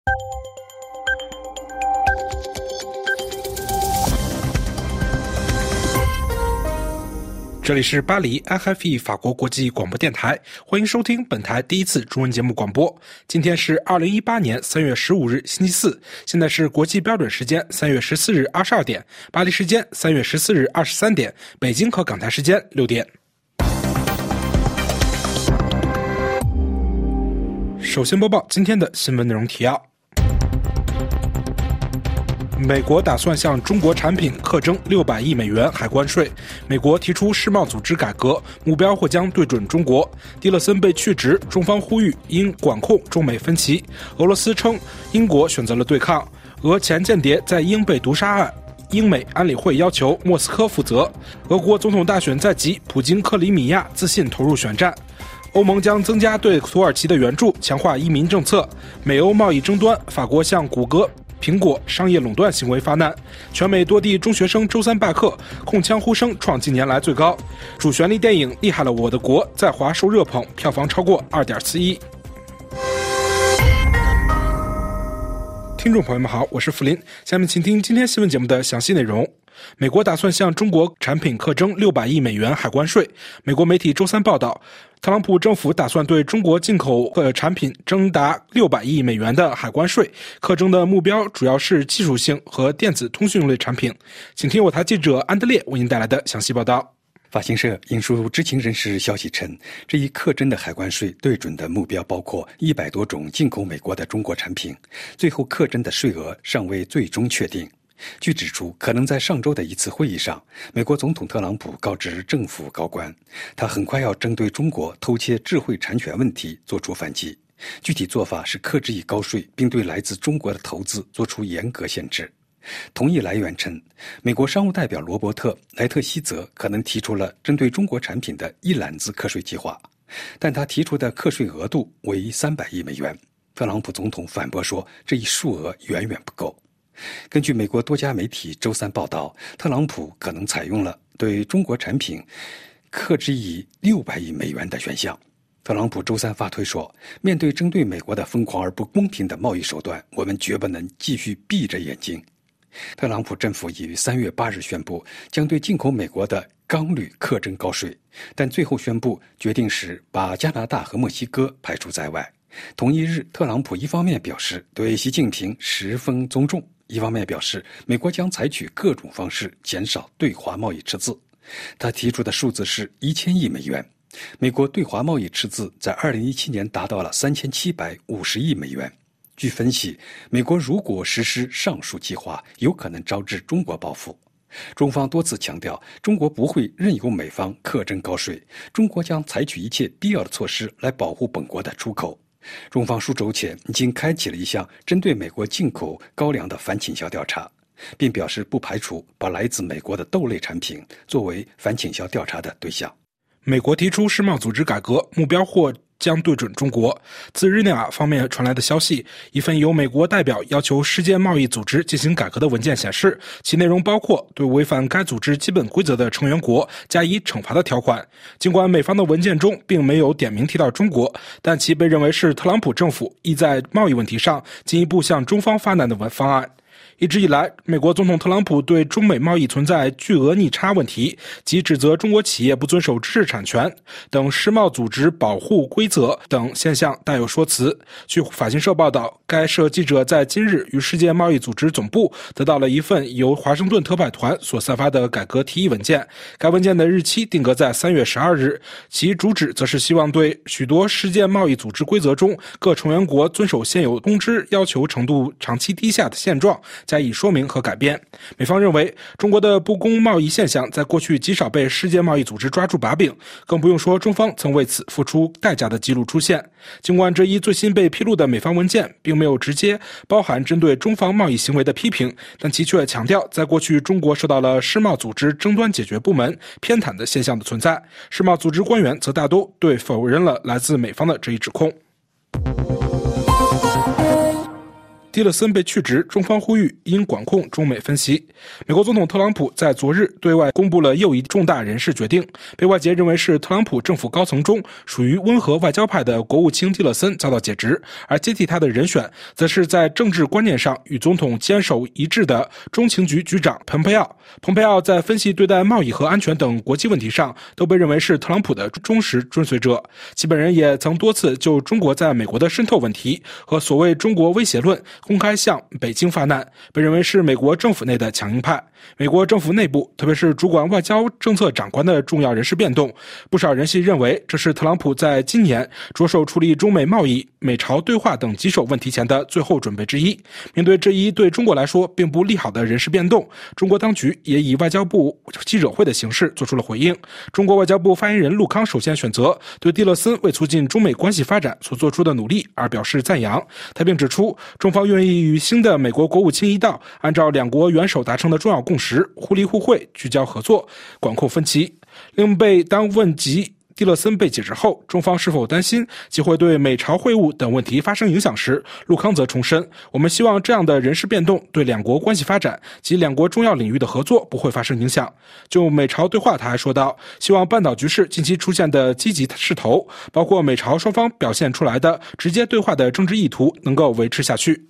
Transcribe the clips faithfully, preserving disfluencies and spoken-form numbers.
这里是巴黎 F F E 法国国际广播电台，欢迎收听本台第一次中文节目广播。今天是二零一八年三月十五日星期四，现在是国际标准时间三月十四日二十二点，巴黎时间三月十四日二十三点，北京和港台时间六点。首先播报今天的新闻内容提要。美国打算向中国产品课征六百亿美元海关税。美国提出世贸组织改革，目标或将对准中国。蒂勒森被去职，中方呼吁应管控中美分歧。俄罗斯称英国选择了对抗。俄前间谍在英被毒杀案，英美安理会要求莫斯科负责。俄国总统大选在即，普京克里米亚自信投入选战。欧盟将增加对土耳其的援助，强化移民政策。美欧贸易争端，法国向谷歌、苹果商业垄断行为发难。全美多地中学生周三罢课，控枪呼声创近年来最高。主旋律电影《厉害了我的国》在华受热捧，票房超过 二点四亿。听众朋友们好，我是福林，下面请听今天新闻节目的详细内容。美国打算向中国产品课征六百亿美元海关税。美国媒体周三报道，特朗普政府打算对中国进口的产品征达六百亿美元的海关税，课征的目标主要是技术性和电子通讯类产品。请听我台记者安德烈为您带来的详细报道。 法新社引述知情人士消息称，这一课征的海关税对准的目标包括一百多种进口美国的中国产品，最后课征的税额尚未最终确定。据指出，可能在上周的一次会议上，美国总统特朗普告知政府高官，他很快要针对中国偷窃智慧产权问题做出反击。具体做法是克制以高税，并对来自中国的投资做出严格限制。同一来源称，美国商务代表罗伯特·莱特希泽可能提出了针对中国产品的一揽子课税计划，但他提出的课税额度为三百亿美元。特朗普总统反驳说，这一数额远远不够。根据美国多家媒体周三报道，特朗普可能采用了对中国产品课征以六百亿美元的选项。特朗普周三发推说，面对针对美国的疯狂而不公平的贸易手段，我们绝不能继续闭着眼睛。特朗普政府已于三月八日宣布将对进口美国的钢铝课征高税，但最后宣布决定时把加拿大和墨西哥排除在外。同一日，特朗普一方面表示对习近平十分尊重，一方面表示美国将采取各种方式减少对华贸易赤字。他提出的数字是一千亿美元。美国对华贸易赤字在二零一七年达到了三千七百五十亿美元。据分析，美国如果实施上述计划，有可能招致中国报复。中方多次强调，中国不会任由美方课征高税，中国将采取一切必要的措施来保护本国的出口。中方数周前已经开启了一项针对美国进口高粱的反倾销调查，并表示不排除把来自美国的豆类产品作为反倾销调查的对象。 美国提出世贸组织改革，目标或将对准中国。自日内瓦方面传来的消息，一份由美国代表要求世界贸易组织进行改革的文件显示，其内容包括对违反该组织基本规则的成员国加以惩罚的条款。尽管美方的文件中并没有点名提到中国，但其被认为是特朗普政府意在贸易问题上进一步向中方发难的方案。一直以来，美国总统特朗普对中美贸易存在巨额逆差问题，及指责中国企业不遵守知识产权等世贸组织保护规则等现象带有说辞。据法新社报道，该社记者在今日于世界贸易组织总部得到了一份由华盛顿特派团所散发的改革提议文件，该文件的日期定格在三月十二日，其主旨则是希望对许多世界贸易组织规则中各成员国遵守现有通知要求程度长期低下的现状加以说明和改变。美方认为，中国的不公贸易现象在过去极少被世界贸易组织抓住把柄，更不用说中方曾为此付出代价的记录出现。尽管这一最新被披露的美方文件并没有直接包含针对中方贸易行为的批评，但其却强调在过去中国受到了世贸组织争端解决部门偏袒的现象的存在。世贸组织官员则大都对否认了来自美方的这一指控。 蒂勒森被去职，中方呼吁应管控中美分歧。美国总统特朗普在昨日对外公布了又一重大人事决定，被外界认为是特朗普政府高层中属于温和外交派的国务卿蒂勒森遭到解职，而接替他的人选则是在政治观念上与总统坚守一致的中情局局长蓬佩奥。蓬佩奥在分析对待贸易和安全等国际问题上都被认为是特朗普的忠实追随者，其本人也曾多次就中国在美国的渗透问题和所谓中国威胁论公开向北京发难，被认为是美国政府内的强硬派。美国政府内部，特别是主管外交政策长官的重要人事变动，不少人士认为这是特朗普在今年着手处理中美贸易、美朝对话等棘手问题前的最后准备之一。面对这一对中国来说并不利好的人事变动，中国当局也以外交部记者会的形式做出了回应。中国外交部发言人陆康首先选择对蒂勒森为促进中美关系发展所做出的努力而表示赞扬，他并指出中方愿意与新的美国国务卿一道，按照两国元首达成的重要共识，互利互惠，聚焦合作，管控分歧。另被当问及蒂勒森被解职后，中方是否担心其会对美朝会晤等问题发生影响时，陆康则重申，我们希望这样的人事变动对两国关系发展及两国重要领域的合作不会发生影响。就美朝对话，他还说道，希望半岛局势近期出现的积极势头，包括美朝双方表现出来的直接对话的政治意图，能够维持下去。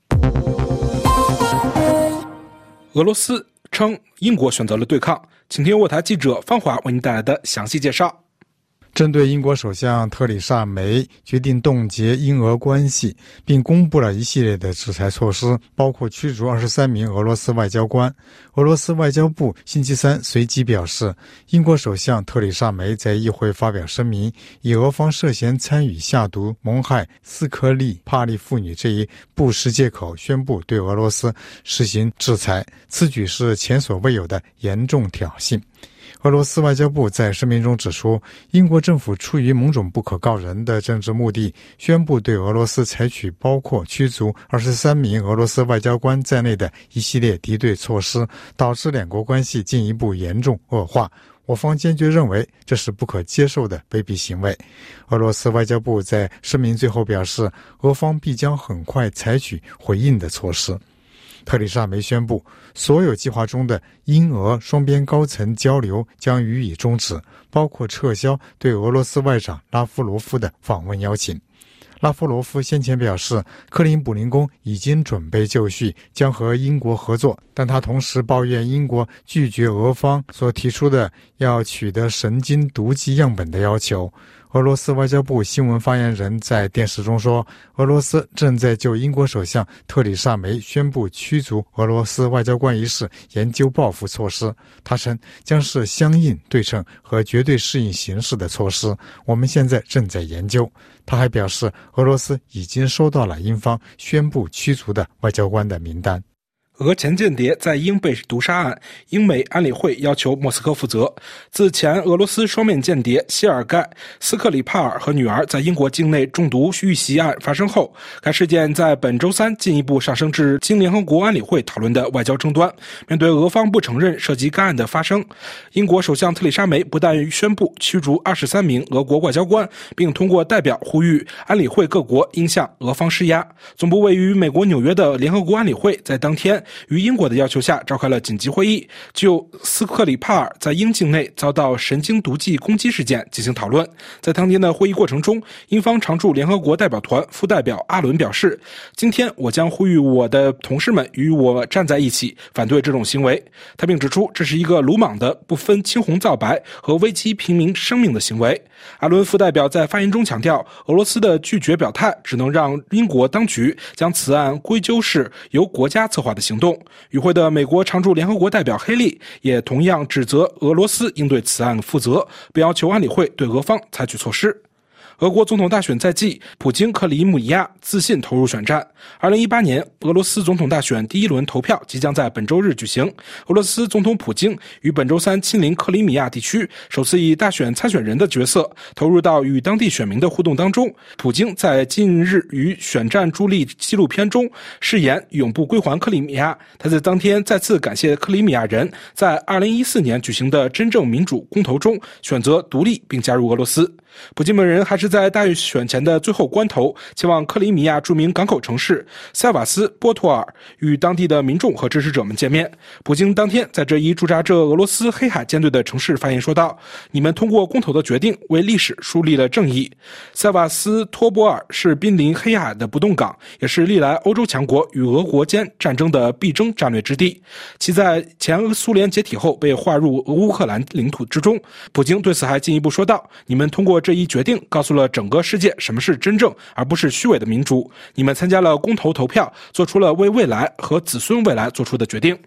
俄罗斯称英国选择了对抗，请听我台记者方华为您带来的详细介绍。 针对英国首相特里莎梅决定冻结英俄关系，并公布了一系列的制裁措施，包括驱逐二十三名俄罗斯外交官。俄罗斯外交部星期三随即表示，英国首相特里莎梅在议会发表声明，以俄方涉嫌参与下毒谋害斯科利帕利妇女这一不实借口，宣布对俄罗斯实行制裁。此举是前所未有的严重挑衅。俄罗斯外交部在声明中指出，英国政府出于某种不可告人的政治目的，宣布对俄罗斯采取包括驱逐二十三名俄罗斯外交官在内的一系列敌对措施，导致两国关系进一步严重恶化。我方坚决认为这是不可接受的卑鄙行为。俄罗斯外交部在声明最后表示，俄方必将很快采取回应的措施。特里莎梅宣布，所有计划中的英俄双边高层交流将予以终止，包括撤销对俄罗斯外长拉夫罗夫的访问邀请。拉夫罗夫先前表示，克林姆林宫已经准备就绪，将和英国合作，但他同时抱怨英国拒绝俄方所提出的要取得神经毒剂样本的要求。俄罗斯外交部新闻发言人在电视中说，俄罗斯正在就英国首相特里莎梅宣布驱逐俄罗斯外交官一事研究报复措施。他称将是相应、对称和绝对适应形势的措施，我们现在正在研究。他还表示，俄罗斯已经收到了英方宣布驱逐的外交官的名单。 俄前间谍在英被毒杀案，英美安理会要求莫斯科负责。自前俄罗斯双面间谍谢尔盖·斯克里帕尔和女儿在英国境内中毒遇袭案发生后，该事件在本周三进一步上升至经联合国安理会讨论的外交争端。面对俄方不承认涉及该案的发生，英国首相特里莎梅不但宣布驱逐二十三名俄国外交官，并通过代表呼吁安理会各国应向俄方施压。总部位于美国纽约的联合国安理会在当天于英国的要求下召开了紧急会议，就斯克里帕尔在英境内遭到神经毒剂攻击事件进行讨论。在当天的会议过程中，英方常驻联合国代表团副代表阿伦表示，今天我将呼吁我的同事们与我站在一起，反对这种行为。他并指出，这是一个鲁莽的、不分青红皂白和危及平民生命的行为。阿伦副代表在发言中强调，俄罗斯的拒绝表态只能让英国当局将此案归咎是由国家策划的行动。与会的美国常驻联合国代表黑利也同样指责俄罗斯应对此案负责，并要求安理会对俄方采取措施。俄国总统大选在即，普京克里米亚自信投入选战。二零一八年俄罗斯总统大选第一轮投票即将在本周日举行。俄罗斯总统普京于本周三亲临克里米亚地区，首次以大选参选人的角色投入到与当地选民的互动当中。普京在近日于选战助力纪录片中誓言永不归还克里米亚。他在当天再次感谢克里米亚人在二零一四年举行的真正民主公投中选择独立并加入俄罗斯。 普京本人还是在大选前的最后关头前往克里米亚著名港口城市塞瓦斯波托尔，与当地的民众和支持者们见面。普京当天在这一驻扎着俄罗斯黑海舰队的城市发言说道：“你们通过公投的决定为历史树立了正义。”塞瓦斯托波尔是濒临黑海的不动港，也是历来欧洲强国与俄国间战争的必争战略之地。其在前苏联解体后被划入乌克兰领土之中。普京对此还进一步说道：“你们通过这一决定告诉了整个世界什么是真正而不是虚伪的民主。你们参加了公投投票，做出了为未来和子孙未来做出的决定。”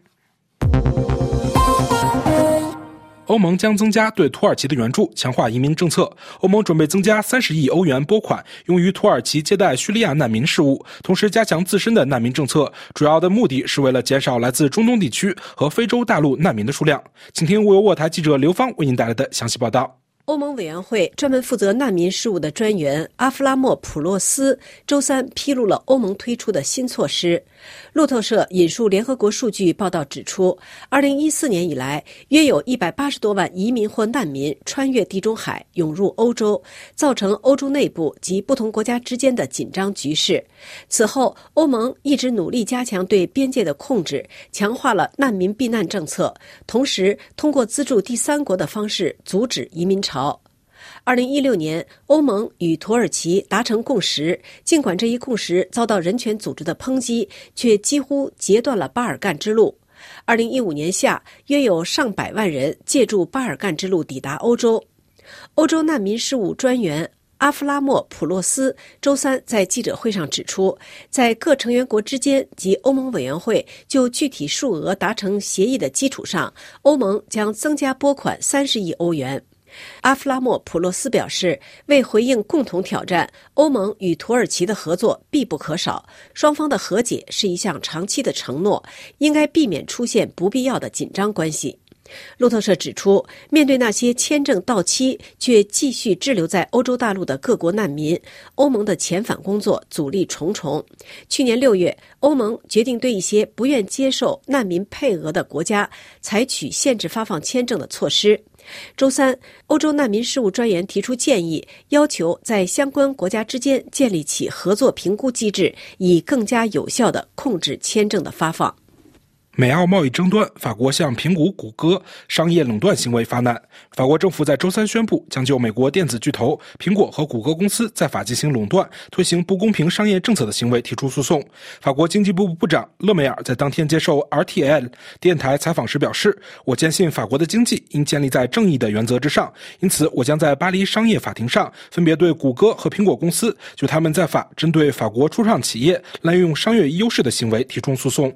欧盟将增加对土耳其的援助，强化移民政策。欧盟准备增加三十亿欧元拨款，用于土耳其接待叙利亚难民事务，同时加强自身的难民政策。主要的目的是为了减少来自中东地区和非洲大陆难民的数量。请听由我台记者刘芳为您带来的详细报道。 欧盟委员会专门负责难民事务的专员阿夫拉莫普洛斯周三披露了欧盟推出的新措施。路透社引述联合国数据报道指出，二零一四年以来，约有一百八十多万移民或难民穿越地中海涌入欧洲，造成欧洲内部及不同国家之间的紧张局势。此后，欧盟一直努力加强对边界的控制，强化了难民避难政策，同时通过资助第三国的方式阻止移民潮。二零一六年，欧盟与土耳其达成共识，尽管这一共识遭到人权组织的抨击，却几乎截断了巴尔干之路。二零一五年夏，约有上百万人借助巴尔干之路抵达欧洲。欧洲难民事务专员阿夫拉莫普洛斯周三在记者会上指出，在各成员国之间及欧盟委员会就具体数额达成协议的基础上，欧盟将增加拨款三十亿欧元。阿夫拉莫普洛斯表示，为回应共同挑战，欧盟与土耳其的合作必不可少，双方的和解是一项长期的承诺，应该避免出现不必要的紧张关系。路透社指出，面对那些签证到期却继续滞留在欧洲大陆的各国难民，欧盟的遣返工作阻力重重。去年六月，欧盟决定对一些不愿接受难民配额的国家采取限制发放签证的措施。周三，欧洲难民事务专员提出建议，要求在相关国家之间建立起合作评估机制，以更加有效地控制签证的发放。 美澳贸易争端，法国向苹果、谷歌商业垄断行为发难。法国政府在周三宣布，将就美国电子巨头苹果和谷歌公司在法进行垄断、推行不公平商业政策的行为提出诉讼。法国经济部部长勒梅尔在当天接受 R T L 电台采访时表示：“我坚信法国的经济应建立在正义的原则之上，因此我将在巴黎商业法庭上分别对谷歌和苹果公司就他们在法针对法国初创企业滥用商业优势的行为提出诉讼。”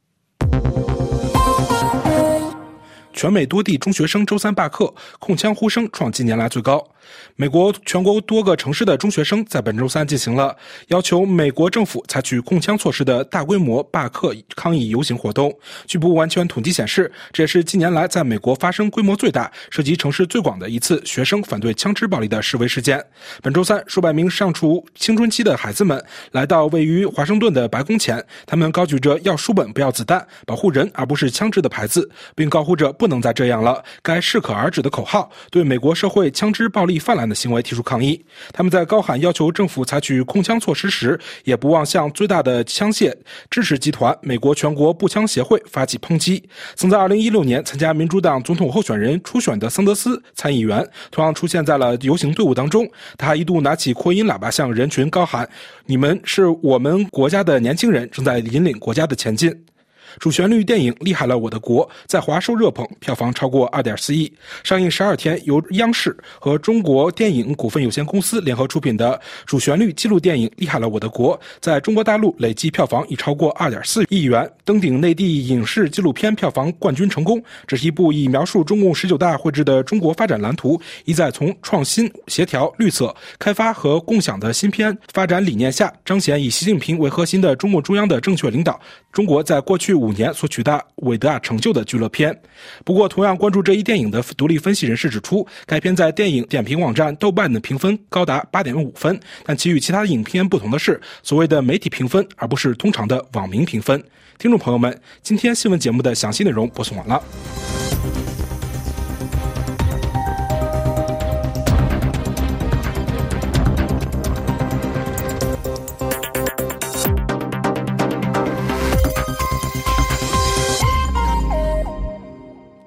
全美多地中学生周三罢课，控枪呼声创近年来最高。美国全国多个城市的中学生在本周三进行了要求美国政府采取控枪措施的大规模罢课抗议游行活动。据不完全统计显示，这也是近年来在美国发生规模最大、涉及城市最广的一次学生反对枪支暴力的示威事件。本周三，数百名尚处青春期的孩子们来到位于华盛顿的白宫前，他们高举着要书本不要子弹、保护人而不是枪支的牌子，并高呼着不能再这样了，该适可而止的口号，对美国社会枪支暴力泛滥的行为提出抗议。他们在高喊要求政府采取控枪措施时，也不忘向最大的枪械支持集团美国全国步枪协会发起抨击。曾在二零一六年参加民主党总统候选人初选的桑德斯参议员同样出现在了游行队伍当中，他还一度拿起扩音喇叭向人群高喊：“你们是我们国家的年轻人，正在引领国家的前进。”主旋律电影《厉害了我的国》在华受热捧，票房超过 二点四亿。上映十二天，由央视和中国电影股份有限公司联合出品的主旋律纪录电影《厉害了我的国》在中国大陆累计票房已超过 二点四亿元，登顶内地影视纪录片票房冠军成功。这是一部以描述中共十九大绘制的中国发展蓝图，一再从创新、协调、绿色、开发和共享的新篇发展理念下，彰显以习近平为核心的中共中央的正确领导，中国在过去五年所取得伟大成就的纪录片。不过，同样关注这一电影的独立分析人士指出，该片在电影点评网站豆瓣的评分高达 八点五分，但其与其他的影片不同的是，所谓的媒体评分，而不是通常的网民评分。听众朋友们，今天新闻节目的详细内容播送完了。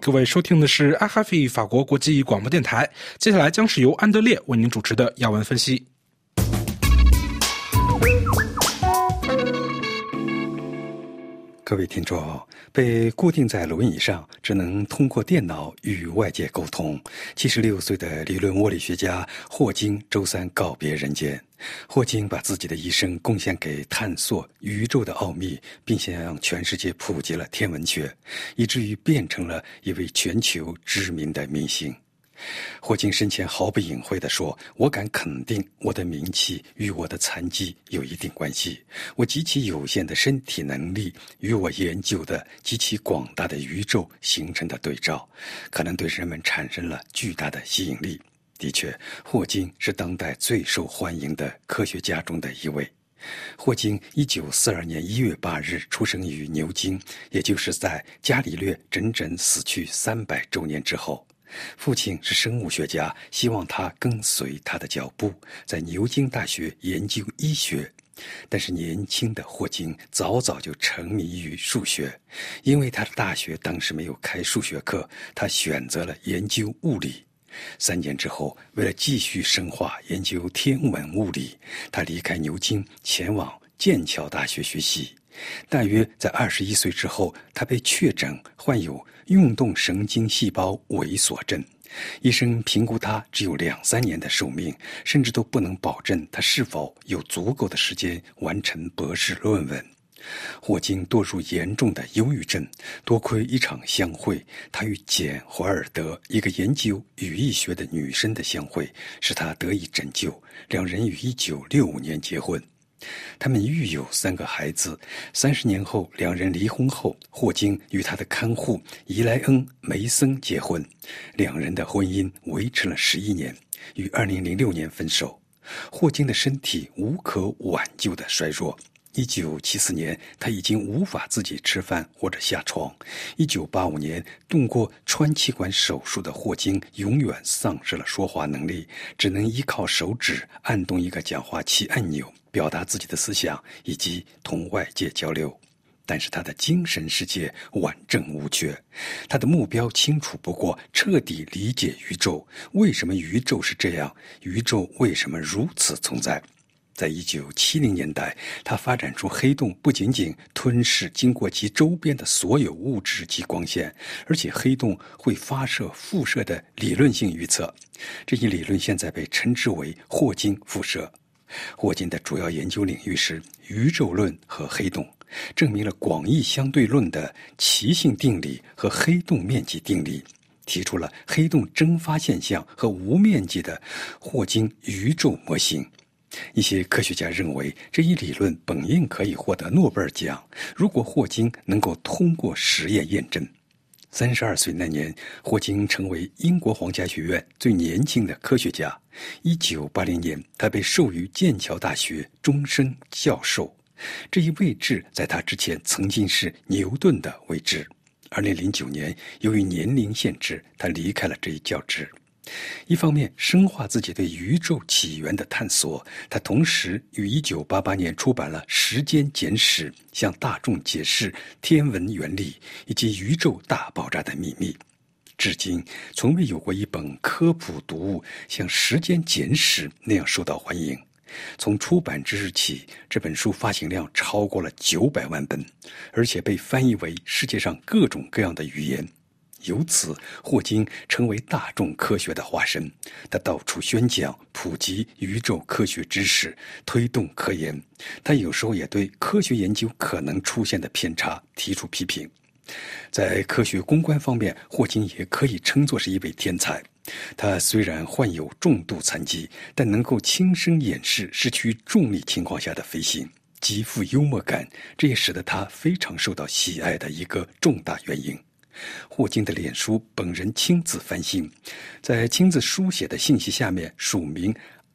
各位收听的是 R F I 法国国际广播电台，接下来将是由安德烈为您主持的要闻分析。 各位听众，被固定在轮椅上，只能通过电脑与外界沟通。七十六岁的理论物理学家霍金周三告别人间。霍金把自己的一生贡献给探索宇宙的奥秘，并向全世界普及了天文学，以至于变成了一位全球知名的明星。霍金生前毫不隐晦地说，我敢肯定我的名气与我的残疾有一定关系，我极其有限的身体能力与我研究的极其广大的宇宙形成的对照，可能对人们产生了巨大的吸引力。的确，霍金是当代最受欢迎的科学家中的一位。霍金一九四二年一月八日出生于牛津，也就是在伽利略整整死去三百周年之后。父亲是生物学家，希望他跟随他的脚步，在牛津大学研究医学。但是年轻的霍金早早就沉迷于数学，因为他的大学当时没有开数学课，他选择了研究物理。三年之后，为了继续深化研究天文物理，他离开牛津，前往剑桥大学学习。大约在二十一岁之后，他被确诊患有运动神经细胞萎缩症。医生评估他只有两三年的寿命，甚至都不能保证他是否有足够的时间完成博士论文。霍金堕入严重的忧郁症，多亏一场相会，他与简·怀尔德，一个研究语义学的女生的相会，使他得以拯救。两人于一九六五年结婚。他们育有三个孩子。三十年后，两人离婚后，霍金与他的看护伊莱恩·梅森结婚。两人的婚姻维持了十一年，于二零零六年分手。霍金的身体无可挽救的衰弱。一九七四年，他已经无法自己吃饭或者下床。一九八五年，动过穿气管手术的霍金永远丧失了说话能力，只能依靠手指按动一个讲话器按钮，表达自己的思想以及同外界交流。但是他的精神世界完整无缺，他的目标清楚不过，彻底理解宇宙。为什么宇宙是这样？宇宙为什么如此存在？在一九七零年代，他发展出黑洞不仅仅吞噬经过其周边的所有物质及光线，而且黑洞会发射辐射的理论性预测。这一理论现在被称之为霍金辐射。霍金的主要研究领域是宇宙论和黑洞，证明了广义相对论的奇性定理和黑洞面积定理，提出了黑洞蒸发现象和无面积的霍金宇宙模型。一些科学家认为，这一理论本应可以获得诺贝尔奖，如果霍金能够通过实验验证。三十二岁那年，霍金成为英国皇家学院最年轻的科学家。一九八零年，他被授予剑桥大学终身教授，这一位置在他之前曾经是牛顿的位置。二零零九年，由于年龄限制，他离开了这一教职。一方面深化自己对宇宙起源的探索，他同时于一九八八年出版了《时间简史》，向大众解释天文原理以及宇宙大爆炸的秘密。至今从未有过一本科普读物像《时间简史》那样受到欢迎。从出版之日起，这本书发行量超过了九百万本，而且被翻译为世界上各种各样的语言。由此，霍金成为大众科学的化身。他到处宣讲、普及宇宙科学知识，推动科研。他有时候也对科学研究可能出现的偏差提出批评。在科学公关方面，霍金也可以称作是一位天才。他虽然患有重度残疾，但能够亲身演示失去重力情况下的飞行，极富幽默感，这也使得他非常受到喜爱的一个重大原因。霍金的脸书本人亲自翻新，在亲自书写的信息下面署名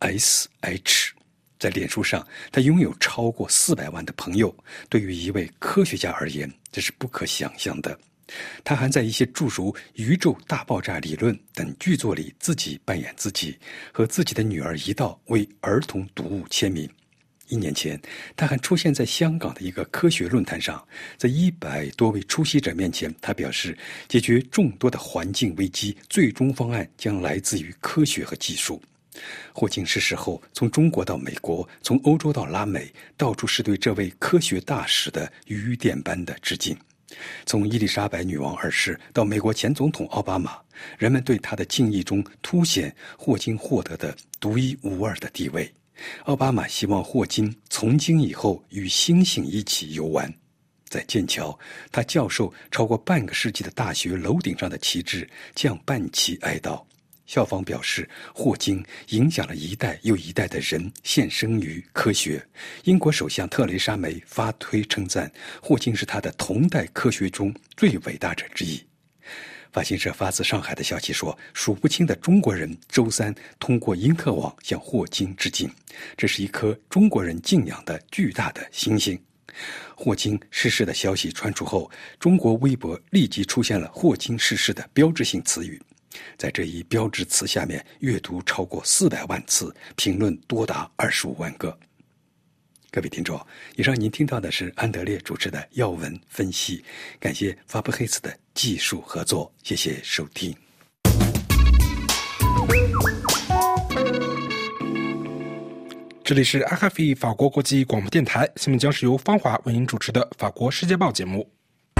S H。 在脸书上，他拥有超过四百万的朋友，对于一位科学家而言，这是不可想象的。他还在一些诸如《宇宙大爆炸理论》等剧作里自己扮演自己，和自己的女儿一道为儿童读物签名。 一年前，他还出现在香港的一个科学论坛上，在一百多位出席者面前，他表示，解决众多的环境危机最终方案将来自于科学和技术。霍金逝世后，从中国到美国，从欧洲到拉美，到处是对这位科学大使的雨点般的致敬。从伊丽莎白女王二世到美国前总统奥巴马，人们对他的敬意中凸显霍金获得的独一无二的地位。奥巴马希望霍金从今以后与星星一起游玩。在剑桥，他教授超过半个世纪的大学楼顶上的旗帜降半旗哀悼。校方表示，霍金影响了一代又一代的人，献身于科学。英国首相特蕾莎梅发推称赞，霍金是他的同代科学中最伟大者之一。法新社发自上海的消息说，数不清的中国人周三通过因特网向霍金致敬，这是一颗中国人敬仰的巨大的星星。霍金逝世的消息传出后，中国微博立即出现了霍金逝世的标志性词语。在这一标志词下面，阅读超过四百万次，评论多达二十五万个。各位听众，以上您听到的是安德烈主持的要闻分析，感谢法布黑斯的技术合作，谢谢收听。 这里是 R F I 法国国际广播电台，下面将是由方华为您主持的法国世界报节目。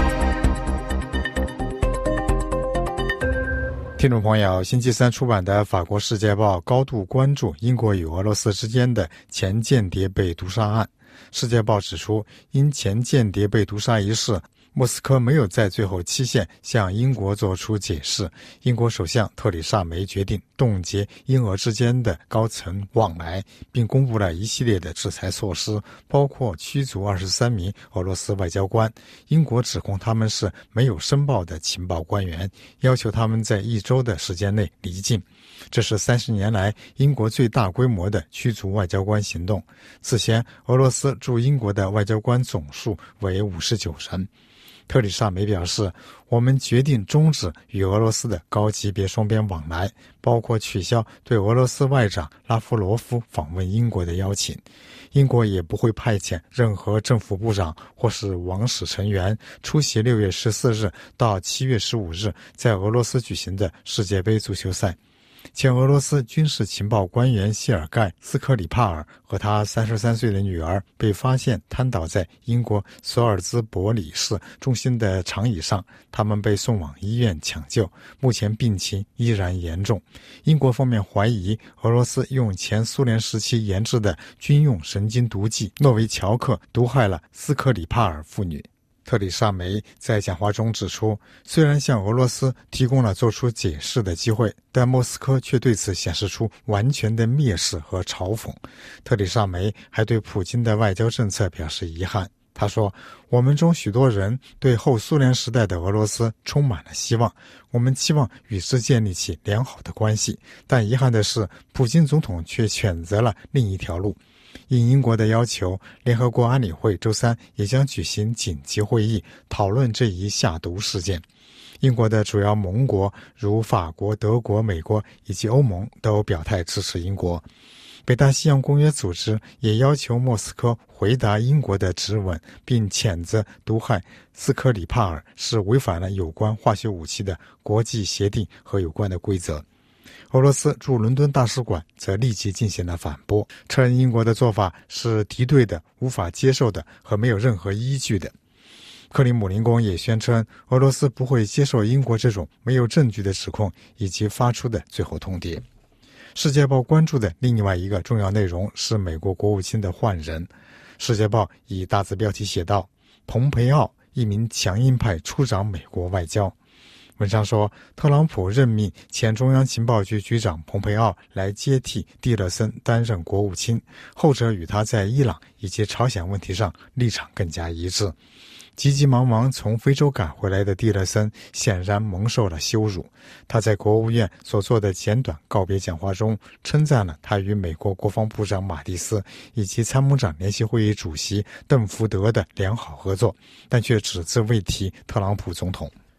听众朋友，星期三出版的法国世界报高度关注英国与俄罗斯之间的前间谍被毒杀案。世界报指出，因前间谍被毒杀一事，莫斯科没有在最后期限向英国作出解释，英国首相特里莎梅决定冻结英俄之间的高层往来，并公布了一系列的制裁措施，包括驱逐二十三名俄罗斯外交官。英国指控他们是没有申报的情报官员，要求他们在一周的时间内离境。这是三十年来英国最大规模的驱逐外交官行动。此前，俄罗斯驻英国的外交官总数为五十九人。特里莎梅表示，我们决定终止与俄罗斯的高级别双边往来，包括取消对俄罗斯外长拉夫罗夫访问英国的邀请。英国也不会派遣任何政府部长或是王室成员出席六月十四日到七月十五日在俄罗斯举行的世界杯足球赛。前俄罗斯军事情报官员谢尔盖·斯科里帕尔和他三十三岁的女儿被发现瘫倒在英国索尔兹伯里市中心的长椅上，他们被送往医院抢救，目前病情依然严重。英国方面怀疑俄罗斯用前苏联时期研制的军用神经毒剂诺维乔克毒害了斯科里帕尔父女。特里莎梅在讲话中指出，虽然向俄罗斯提供了做出解释的机会，但莫斯科却对此显示出完全的蔑视和嘲讽。特里莎梅还对普京的外交政策表示遗憾。他说，我们中许多人对后苏联时代的俄罗斯充满了希望，我们期望与之建立起良好的关系，但遗憾的是，普京总统却选择了另一条路。应英国的要求，联合国安理会周三也将举行紧急会议，讨论这一下毒事件。英国的主要盟国如法国、德国、美国以及欧盟都表态支持英国。北大西洋公约组织也要求莫斯科回答英国的质问，并谴责毒害斯科里帕尔是违反了有关化学武器的国际协定和有关的规则。俄罗斯驻伦敦大使馆则立即进行了反驳，称英国的做法是敌对的、无法接受的和没有任何依据的。克里姆林宫也宣称，俄罗斯不会接受英国这种没有证据的指控，以及发出的最后通牒。世界报关注的另外一个重要内容是美国国务卿的换人。世界报以大字标题写道：蓬佩奥，一名强硬派出掌美国外交。文章说，特朗普任命前中央情报局局长蓬佩奥来接替蒂勒森担任国务卿，后者与他在伊朗以及朝鲜问题上立场更加一致。急急忙忙从非洲赶回来的蒂勒森显然蒙受了羞辱。他在国务院所做的简短告别讲话中，称赞了他与美国国防部长马蒂斯以及参谋长联席会议主席邓福德的良好合作，但却只字未提特朗普总统。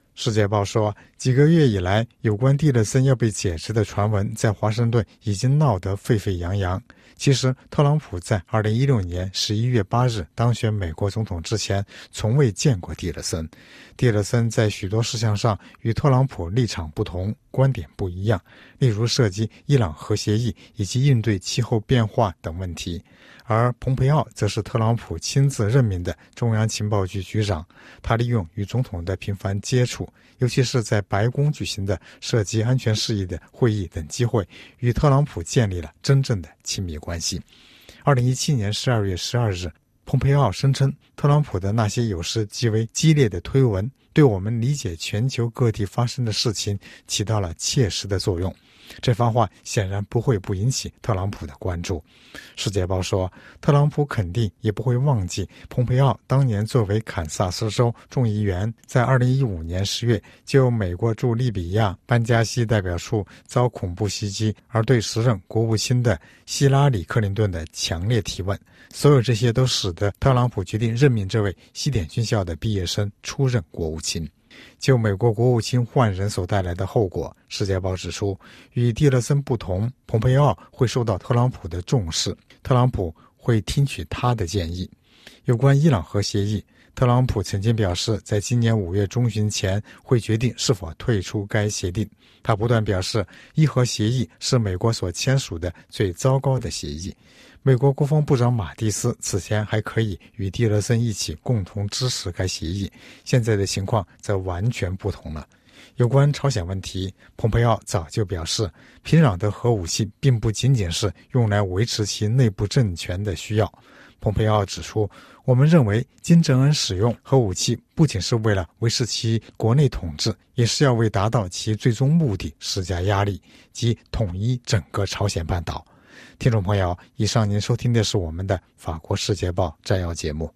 世界报说，几个月以来，有关蒂勒森要被解职的传闻在华盛顿已经闹得沸沸扬扬。其实，特朗普在二零一六年十一月八日当选美国总统之前，从未见过蒂勒森。蒂勒森在许多事项上与特朗普立场不同，观点不一样，例如涉及伊朗核协议以及应对气候变化等问题。而蓬佩奥则是特朗普亲自任命的中央情报局局长，他利用与总统的频繁接触，尤其是在白宫举行的涉及安全事宜的会议等机会，与特朗普建立了真正的亲密关系。二零一七年十二月十二日，蓬佩奥声称，特朗普的那些有时极为激烈的推文，对我们理解全球各地发生的事情起到了切实的作用。这番话显然不会不引起特朗普的关注。世界报说，特朗普肯定也不会忘记蓬佩奥当年作为堪萨斯州众议员，在二零一五年十月就美国驻利比亚班加西代表处遭恐怖袭击而对时任国务卿的希拉里·克林顿的强烈提问。所有这些都使得特朗普决定任命这位西点军校的毕业生出任国务卿。就美国国务卿换人所带来的后果，世界报指出，与蒂勒森不同，蓬佩奥会受到特朗普的重视，特朗普会听取他的建议。有关伊朗核协议，特朗普曾经表示，在今年五月中旬前会决定是否退出该协定。他不断表示，伊核协议是美国所签署的最糟糕的协议。美国国防部长马蒂斯此前还可以与蒂勒森一起共同支持该协议，现在的情况则完全不同了。有关朝鲜问题，蓬佩奥早就表示，平壤的核武器并不仅仅是用来维持其内部政权的需要。蓬佩奥指出，我们认为金正恩使用核武器不仅是为了维持其国内统治，也是要为达到其最终目的施加压力，即统一整个朝鲜半岛。听众朋友，以上您收听的是我们的法国世界报摘要节目。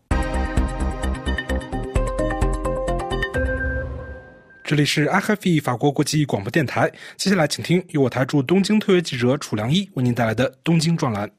这里是 R F I 法国国际广播电台，接下来请听由我台驻东京特约记者楚良一为您带来的东京专栏。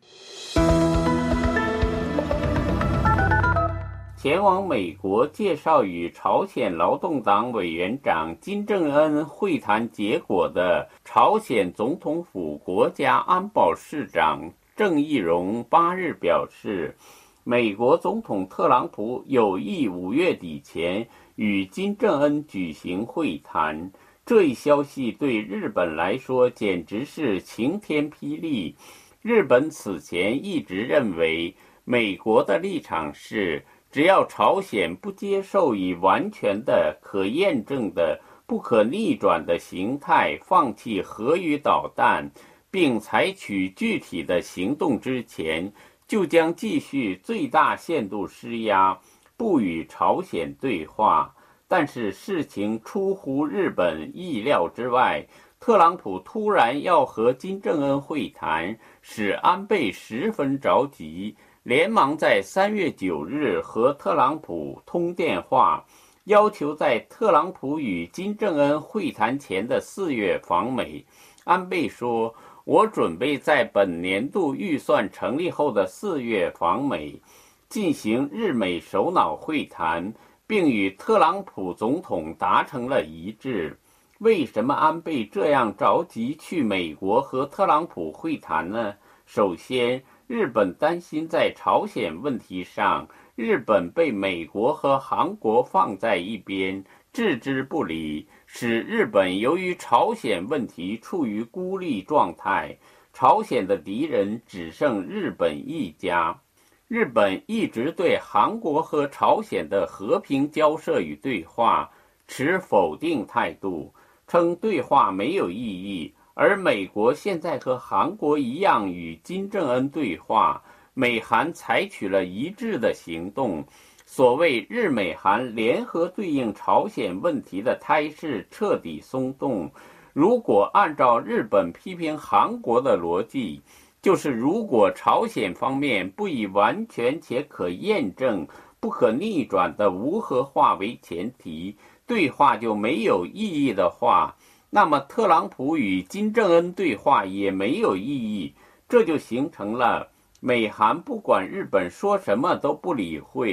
前往美国介绍与朝鲜劳动党委员长金正恩会谈结果的朝鲜总统府国家安保室长郑义溶八日表示，美国总统特朗普有意五月底前与金正恩举行会谈。这一消息对日本来说简直是晴天霹雳。日本此前一直认为，美国的立场是，只要朝鲜不接受以完全的、可验证的、不可逆转的形态放弃核与导弹，并采取具体的行动之前，就将继续最大限度施压，不与朝鲜对话。但是事情出乎日本意料之外，特朗普突然要和金正恩会谈，使安倍十分着急，连忙在三月九日和特朗普通电话，要求在特朗普与金正恩会谈前的四月访美。安倍说，我准备在本年度预算成立后的四月访美，进行日美首脑会谈，并与特朗普总统达成了一致。为什么安倍这样着急去美国和特朗普会谈呢？首先，日本担心在朝鲜问题上，日本被美国和韩国放在一边，置之不理，使日本由于朝鲜问题处于孤立状态，朝鲜的敌人只剩日本一家。日本一直对韩国和朝鲜的和平交涉与对话持否定态度，称对话没有意义。而美国现在和韩国一样与金正恩对话，美韩采取了一致的行动，所谓日美韩联合对应朝鲜问题的态势彻底松动。如果按照日本批评韩国的逻辑，就是如果朝鲜方面不以完全且可验证、不可逆转的无核化为前提，对话就没有意义的话，那么特朗普与金正恩对话也没有意义。这就形成了美韩不管日本说什么都不理会，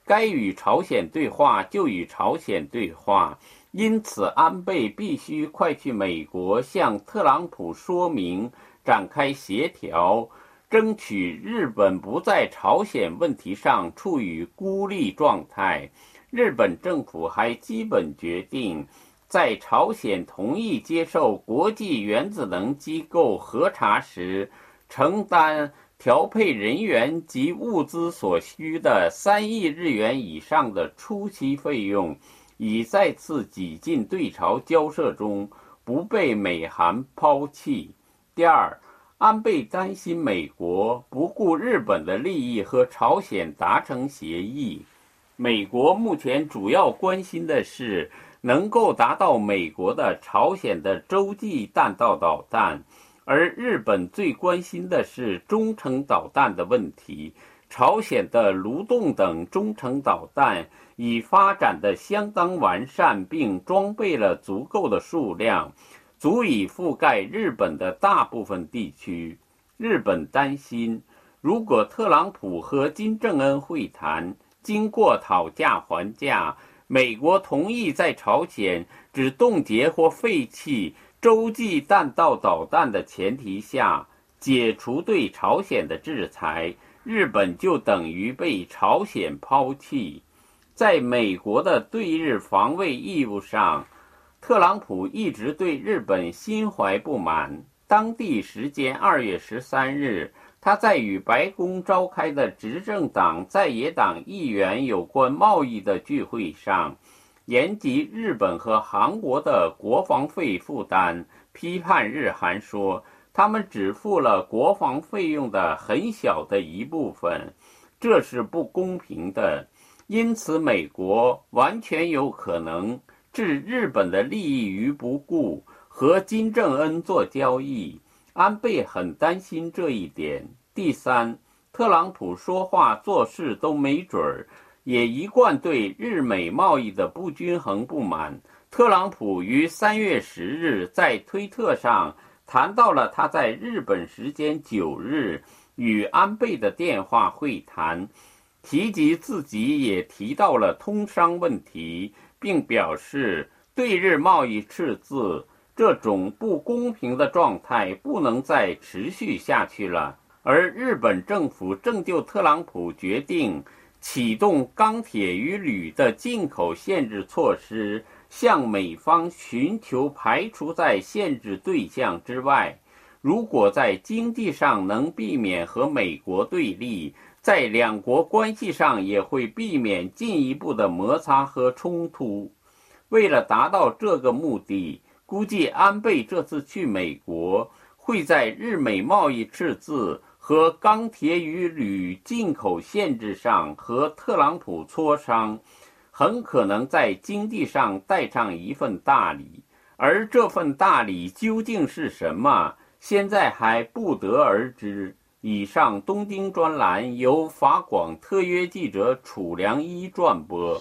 该与朝鲜对话就与朝鲜对话。因此，安倍必须快去美国向特朗普说明，展开协调，争取日本不在朝鲜问题上处于孤立状态。日本政府还基本决定，在朝鲜同意接受国际原子能机构核查时，承担调配人员及物资所需的三亿日元以上的初期费用，以再次挤进对朝交涉中，不被美韩抛弃。第二，安倍担心美国不顾日本的利益和朝鲜达成协议。美国目前主要关心的是能够达到美国的朝鲜的洲际弹道导弹，而日本最关心的是中程导弹的问题。朝鲜的卢洞等中程导弹已发展得相当完善，并装备了足够的数量，足以覆盖日本的大部分地区。日本担心，如果特朗普和金正恩会谈经过讨价还价，美国同意在朝鲜只冻结或废弃洲际弹道导弹的前提下解除对朝鲜的制裁，日本就等于被朝鲜抛弃。在美国的对日防卫义务上，特朗普一直对日本心怀不满。当地时间二月十三日，他在与白宫召开的执政党在野党议员有关贸易的聚会上，言及日本和韩国的国防费负担，批判日韩说他们只付了国防费用的很小的一部分，这是不公平的。因此，美国完全有可能置日本的利益于不顾，和金正恩做交易。安倍很担心这一点。第三，特朗普说话做事都没准儿，也一贯对日美贸易的不均衡不满。特朗普于三月十日在推特上谈到了他在日本时间九日与安倍的电话会谈，提及自己也提到了通商问题，并表示对日贸易赤字这种不公平的状态不能再持续下去了。而日本政府正就特朗普决定启动钢铁与铝的进口限制措施，向美方寻求排除在限制对象之外。如果在经济上能避免和美国对立，在两国关系上也会避免进一步的摩擦和冲突。为了达到这个目的，估计安倍这次去美国会在日美贸易赤字和钢铁与铝进口限制上和特朗普磋商，很可能在经济上带上一份大礼。而这份大礼究竟是什么，现在还不得而知。以上东京专栏由法广特约记者楚良一转播。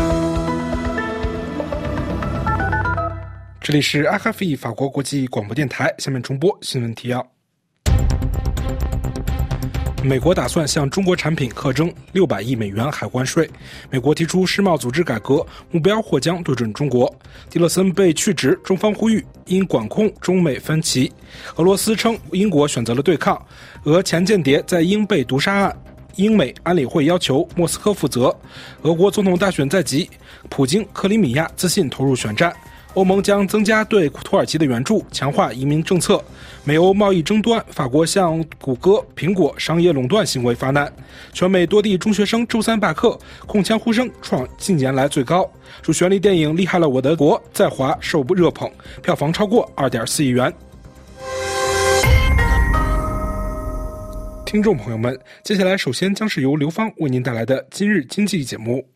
这里是 R F E 法国国际广播电台，下面重播新闻提要。美国打算向中国产品课征六百亿美元海关税。美国提出世贸组织改革，目标或将对准中国。蒂勒森被去职，中方呼吁因管控中美分歧。俄罗斯称英国选择了对抗。俄前间谍在英被毒杀案，英美安理会要求莫斯科负责。俄国总统大选在即，普京、克里米亚自信投入选战。欧盟将增加对土耳其的援助，强化移民政策。美欧贸易争端，法国向谷歌、苹果商业垄断行为发难。全美多地中学生周三罢课，控枪呼声创近年来最高。主旋律电影《厉害了我的国》在华受热捧，票房超过 二点四亿元。听众朋友们，接下来首先将是由刘芳为您带来的今日经济节目。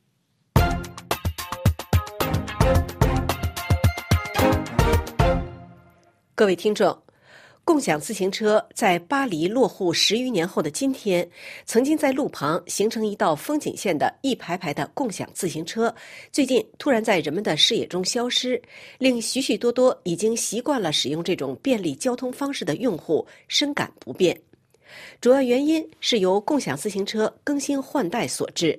各位听众，共享自行车在巴黎落户十余年后的今天，曾经在路旁形成一道风景线的一排排的共享自行车，最近突然在人们的视野中消失，令许许多多已经习惯了使用这种便利交通方式的用户深感不便。主要原因是由共享自行车更新换代所致。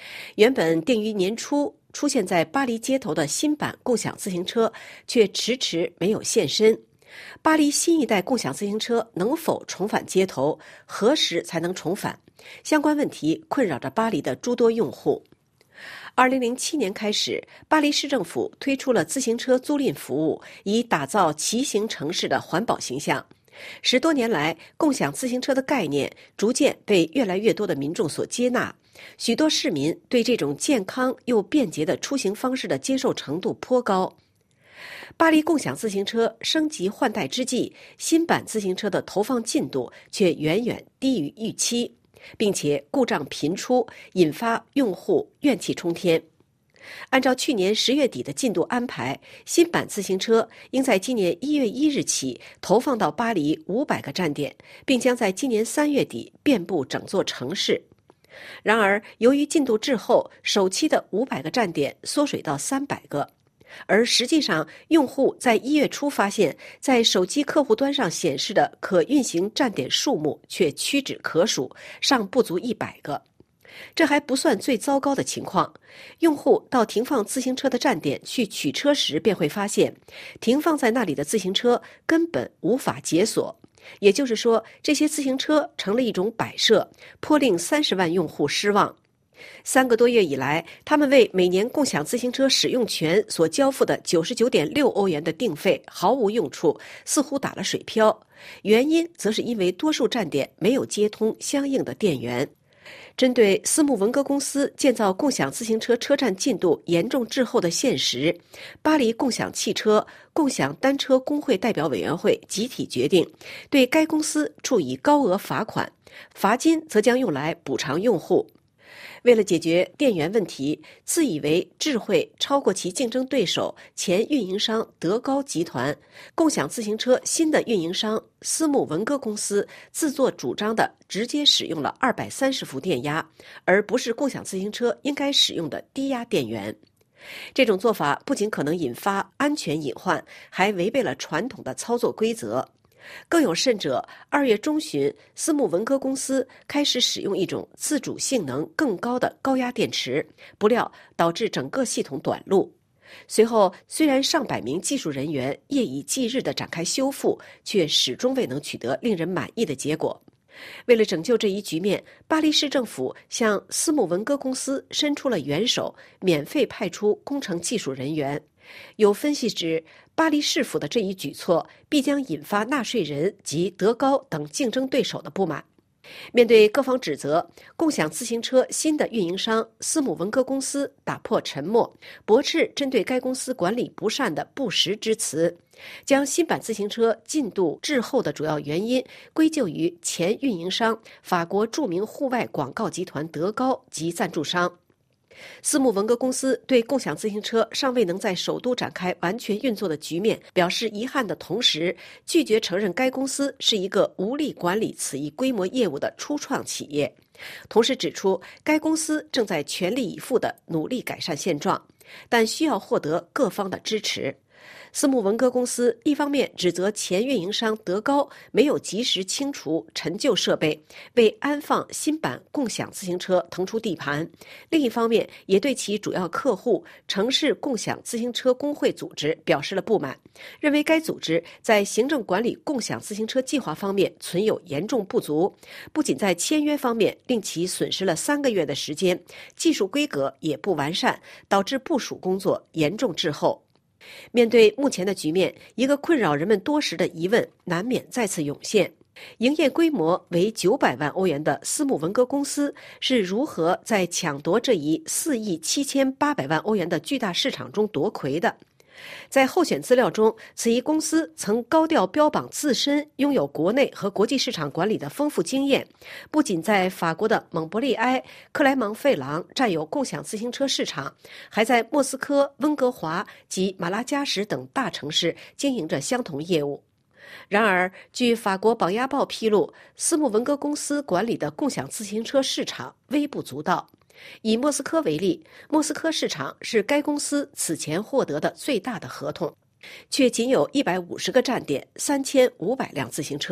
原本定于年初出现在巴黎街头的新版共享自行车却迟迟没有现身。巴黎新一代共享自行车能否重返街头？何时才能重返？相关问题困扰着巴黎的诸多用户。二零零七年开始，巴黎市政府推出了自行车租赁服务，以打造骑行城市的环保形象。十多年来，共享自行车的概念逐渐被越来越多的民众所接纳，许多市民对这种健康又便捷的出行方式的接受程度颇高。巴黎共享自行车升级换代之际，新版自行车的投放进度却远远低于预期，并且故障频出，引发用户怨气冲天。按照去年十月底的进度安排，新版自行车应在今年一月一日起投放到巴黎五百个站点，并将在今年三月底遍布整座城市。然而，由于进度滞后，首期的五百个站点缩水到三百个。而实际上，用户在一月初发现，在手机客户端上显示的可运行站点数目却屈指可数，尚不足一百个。这还不算最糟糕的情况，用户到停放自行车的站点去取车时，便会发现，停放在那里的自行车根本无法解锁。也就是说，这些自行车成了一种摆设，颇令三十万用户失望。三个多月以来，他们为每年共享自行车使用权所交付的九十九点六欧元的定费毫无用处，似乎打了水漂。原因则是因为多数站点没有接通相应的电源。针对斯穆文格公司建造共享自行车车站进度严重滞后的现实，巴黎共享汽车、共享单车工会代表委员会集体决定，对该公司处以高额罚款，罚金则将用来补偿用户。为了解决电源问题，自以为智慧超过其竞争对手前运营商德高集团，共享自行车新的运营商斯穆文格公司自作主张地直接使用了二百三十伏电压，而不是共享自行车应该使用的低压电源。这种做法不仅可能引发安全隐患，还违背了传统的操作规则。更有甚者，二月中旬，斯穆文格公司开始使用一种自主性能更高的高压电池，不料导致整个系统短路。随后，虽然上百名技术人员夜以继日地展开修复，却始终未能取得令人满意的结果。为了拯救这一局面，巴黎市政府向斯穆文格公司伸出了援手，免费派出工程技术人员。有分析指，巴黎市府的这一举措必将引发纳税人及德高等竞争对手的不满。面对各方指责，共享自行车新的运营商斯穆文格公司打破沉默，驳斥针对该公司管理不善的不实之词，将新版自行车进度滞后的主要原因归咎于前运营商法国著名户外广告集团德高及赞助商。斯穆文格公司对共享自行车尚未能在首都展开完全运作的局面表示遗憾的同时，拒绝承认该公司是一个无力管理此一规模业务的初创企业，同时指出该公司正在全力以赴地努力改善现状，但需要获得各方的支持。斯穆文格公司一方面指责前运营商德高没有及时清除陈旧设备，为安放新版共享自行车腾出地盘；另一方面也对其主要客户城市共享自行车工会组织表示了不满，认为该组织在行政管理共享自行车计划方面存有严重不足，不仅在签约方面令其损失了三个月的时间，技术规格也不完善，导致部署工作严重滞后。面对目前的局面，一个困扰人们多时的疑问难免再次涌现：营业规模为九百万欧元的斯穆文格公司是如何在抢夺这一四亿七千八百万欧元的巨大市场中夺魁的？在候选资料中，此一公司曾高调标榜自身拥有国内和国际市场管理的丰富经验，不仅在法国的蒙博利埃、克莱芒费朗占有共享自行车市场，还在莫斯科、温哥华及马拉加什等大城市经营着相同业务。然而，据法国榜鸭报披露，斯穆文格公司管理的共享自行车市场微不足道。以莫斯科为例，莫斯科市场是该公司此前获得的最大的合同，却仅有一百五十个站点、三千五百辆自行车。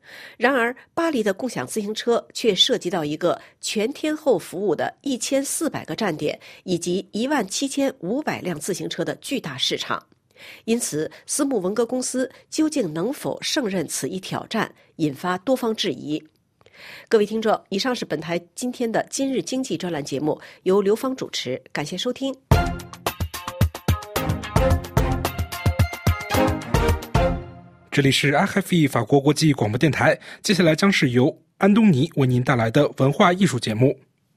然而，巴黎的共享自行车却涉及到一个全天候服务的一千四百个站点以及一万七千五百辆自行车的巨大市场。因此，斯姆文格公司究竟能否胜任此一挑战，引发多方质疑。各位听众，以上是本台今天的今日经济专栏节目，由刘芳主持，感谢收听。 这里是 R F I 法国国际广播电台，接下来将是由安东尼为您带来的文化艺术节目。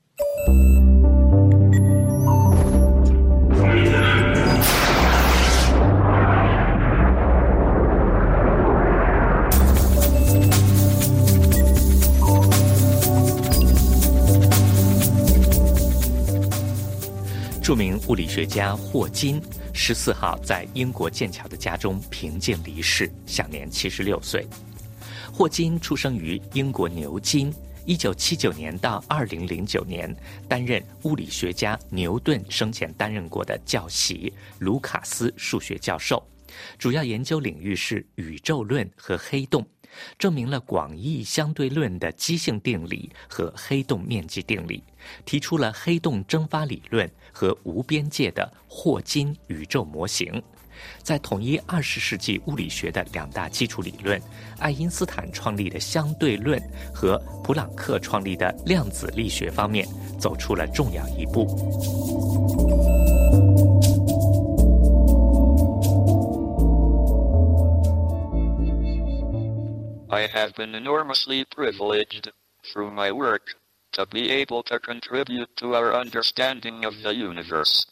著名物理学家霍金十四号在英国剑桥的家中平静离世，享年七十六岁。霍金出生于英国牛津，一九七九年到二零零九年担任物理学家牛顿生前担任过的教习卢卡斯数学教授，主要研究领域是宇宙论和黑洞，证明了广义相对论的奇性定理和黑洞面积定理，提出了黑洞蒸发理论和无边界的霍金宇宙模型。在统一二十世纪物理学的两大基础理论，爱因斯坦创立的相对论和普朗克创立的量子力学方面走出了重要一步。 I have been enormously privileged, through my work, to be able to contribute to our understanding of the universe.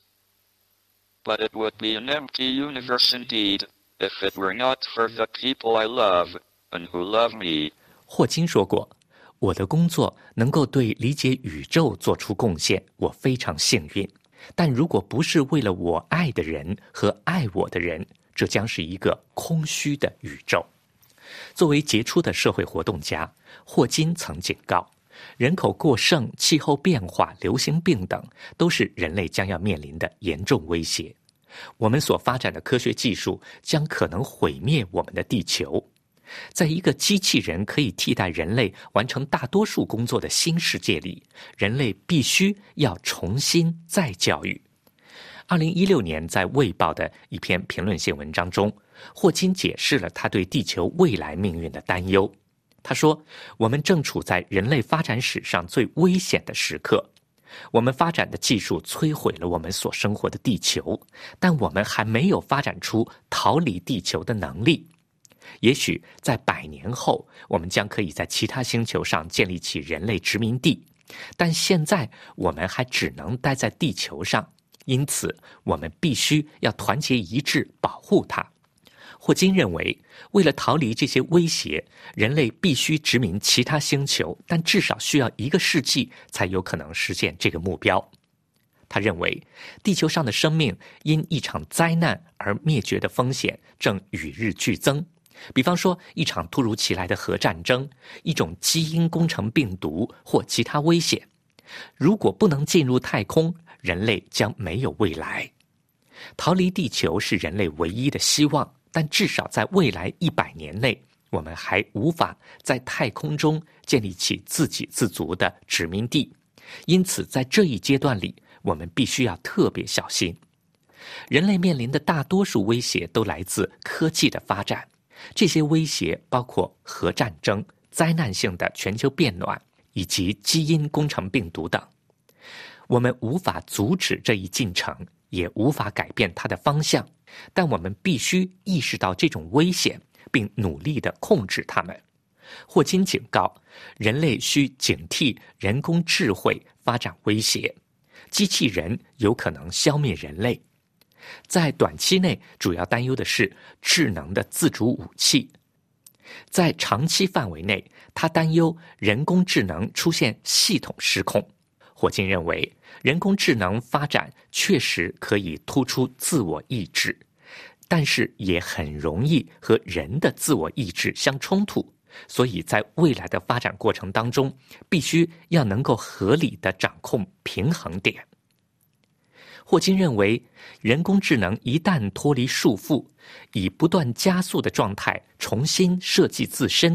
But it would be an empty universe indeed, if it were not for the people I love, and who love me. 霍金说过，我的工作能够对理解宇宙做出贡献，我非常幸运。但如果不是为了我爱的人和爱我的人，这将是一个空虚的宇宙。作为杰出的社会活动家，霍金曾警告，人口过剩、气候变化、流行病等都是人类将要面临的严重威胁。我们所发展的科学技术将可能毁灭我们的地球。在一个机器人可以替代人类完成大多数工作的新世界里，人类必须要重新再教育。二零一六年在《卫报》的一篇评论性文章中，霍金解释了他对地球未来命运的担忧。他说，我们正处在人类发展史上最危险的时刻。我们发展的技术摧毁了我们所生活的地球，但我们还没有发展出逃离地球的能力。也许在百年后，我们将可以在其他星球上建立起人类殖民地，但现在我们还只能待在地球上，因此我们必须要团结一致，保护它。霍金认为，为了逃离这些威胁，人类必须殖民其他星球，但至少需要一个世纪才有可能实现这个目标。他认为，地球上的生命因一场灾难而灭绝的风险正与日俱增。比方说，一场突如其来的核战争，一种基因工程病毒或其他危险。如果不能进入太空，人类将没有未来。逃离地球是人类唯一的希望，但至少在未来一百年内，我们还无法在太空中建立起自给自足的殖民地。因此，在这一阶段里，我们必须要特别小心。人类面临的大多数威胁都来自科技的发展，这些威胁包括核战争、灾难性的全球变暖以及基因工程病毒等。我们无法阻止这一进程，也无法改变它的方向，但我们必须意识到这种危险，并努力地控制它们。霍金警告，人类需警惕人工智慧发展威胁，机器人有可能消灭人类。在短期内，主要担忧的是智能的自主武器。在长期范围内，他担忧人工智能出现系统失控。霍金认为，人工智能发展确实可以突出自我意志，但是也很容易和人的自我意志相冲突，所以在未来的发展过程当中，必须要能够合理地掌控平衡点。霍金认为，人工智能一旦脱离束缚，以不断加速的状态重新设计自身，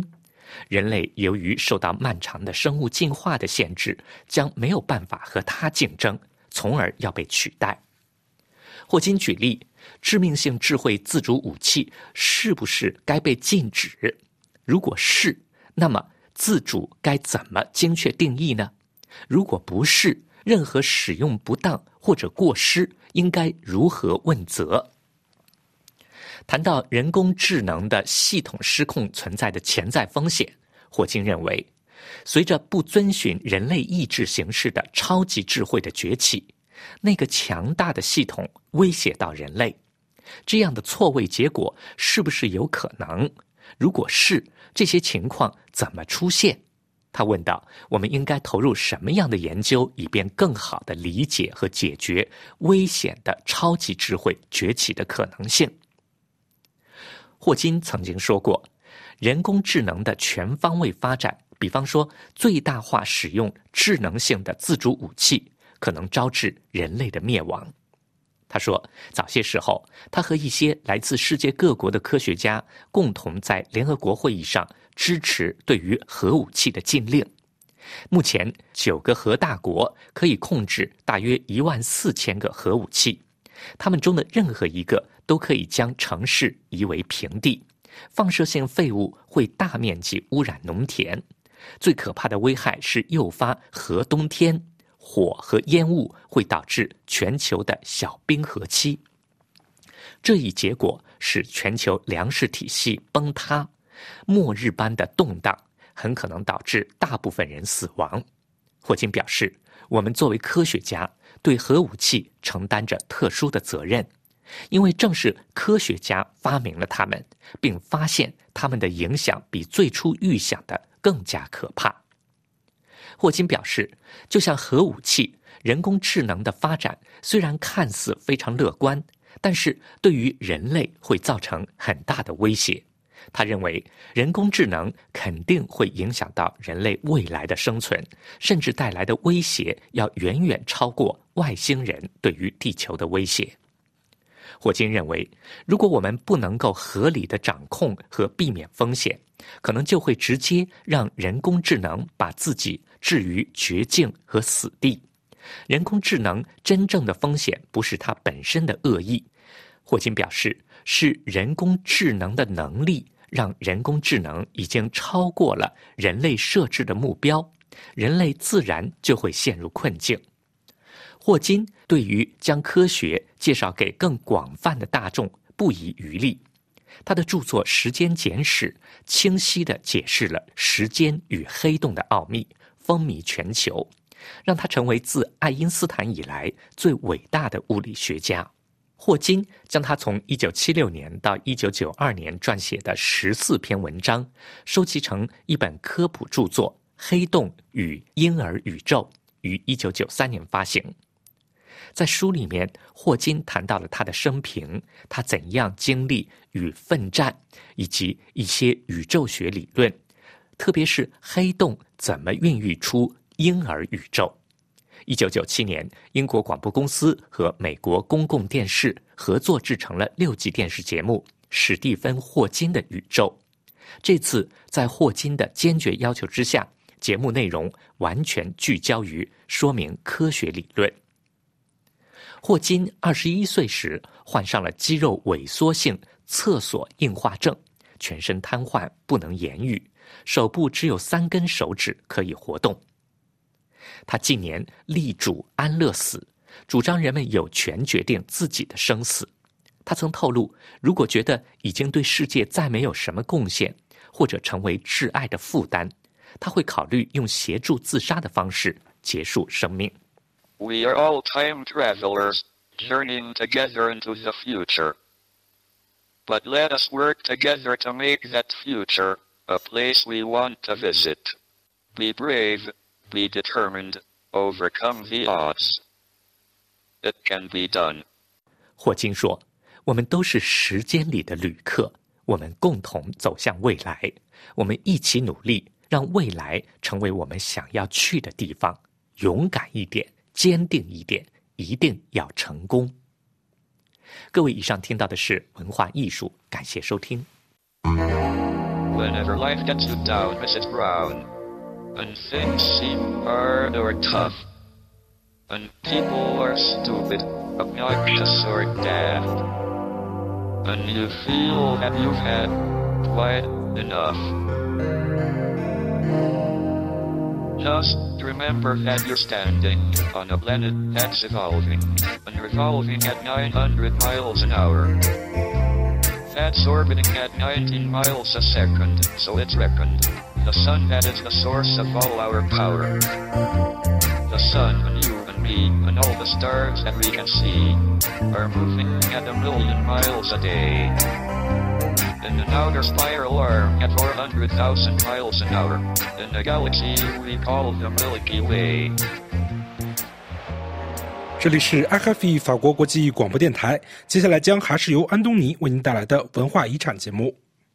人类由于受到漫长的生物进化的限制，将没有办法和它竞争，从而要被取代。霍金举例，致命性智慧自主武器是不是该被禁止？如果是，那么自主该怎么精确定义呢？如果不是，任何使用不当或者过失应该如何问责？谈到人工智能的系统失控存在的潜在风险，霍金认为，随着不遵循人类意志行事的超级智慧的崛起，那个强大的系统威胁到人类，这样的错位结果是不是有可能？如果是，这些情况怎么出现？他问道，我们应该投入什么样的研究，以便更好地理解和解决危险的超级智慧崛起的可能性？霍金曾经说过，人工智能的全方位发展，比方说最大化使用智能性的自主武器，可能招致人类的灭亡。他说，早些时候，他和一些来自世界各国的科学家共同在联合国会议上支持对于核武器的禁令。目前，九个核大国可以控制大约一万四千个核武器，他们中的任何一个都可以将城市夷为平地，放射性废物会大面积污染农田，最可怕的危害是诱发核冬天，火和烟雾会导致全球的小冰河期。这一结果使全球粮食体系崩塌，末日般的动荡很可能导致大部分人死亡。霍金表示，我们作为科学家对核武器承担着特殊的责任，因为正是科学家发明了它们，并发现它们的影响比最初预想的更加可怕。霍金表示，就像核武器，人工智能的发展虽然看似非常乐观，但是对于人类会造成很大的威胁。他认为，人工智能肯定会影响到人类未来的生存，甚至带来的威胁要远远超过外星人对于地球的威胁。霍金认为，如果我们不能够合理的掌控和避免风险，可能就会直接让人工智能把自己置于绝境和死地。人工智能真正的风险不是它本身的恶意，霍金表示，是人工智能的能力让人工智能已经超过了人类设置的目标，人类自然就会陷入困境。霍金对于将科学介绍给更广泛的大众不遗余力。他的著作《时间简史》清晰地解释了时间与黑洞的奥秘，风靡全球，让他成为自爱因斯坦以来最伟大的物理学家。霍金将他从一九七六年到一九九二年撰写的十四篇文章收集成一本科普著作《黑洞与婴儿宇宙》，于一九九三年发行。在书里面，霍金谈到了他的生平，他怎样经历与奋战，以及一些宇宙学理论，特别是黑洞怎么孕育出婴儿宇宙。一九九七年，英国广播公司和美国公共电视合作制成了六集电视节目《史蒂芬·霍金的宇宙》。这次在霍金的坚决要求之下，节目内容完全聚焦于说明科学理论。霍金二十一岁时患上了肌肉萎缩性侧索硬化症，全身瘫痪，不能言语，手部只有三根手指可以活动。他近年力主安乐死，主张人们有权决定自己的生死。他曾透露，如果觉得已经对世界再没有什么贡献，或者成为挚爱的负担，他会考虑用协助自杀的方式结束生命。 We are all time travelers, journeying together into the future. But let us work together to make that future a place we want to visit. Be brave, be determined, overcome the odds. It can be done. 霍金说，我们都是时间里的旅客，我们共同走向未来，我们一起努力，让未来成为我们想要去的地方。勇敢一点，坚定一点，一定要成功。各位，以上听到的是文化艺术，感谢收听。 Whenever life gets you down, Missus Brown, and things seem hard or tough, and people are stupid, obnoxious or daft, and you feel that you've had quite enough. Just remember that you're standing on a planet that's evolving and revolving at nine hundred miles an hour. That's orbiting at nineteen miles a second, so it's reckoned. The sun that is the source of all our power. The sun and you and me and all the stars that we can see are moving at a million miles a day. In an outer spiral arm at four hundred thousand miles an hour, in a galaxy we call the Milky Way. 这里是 R F I 法国国际广播电台，接下来将还是由安东尼为您带来的文化遗产节目。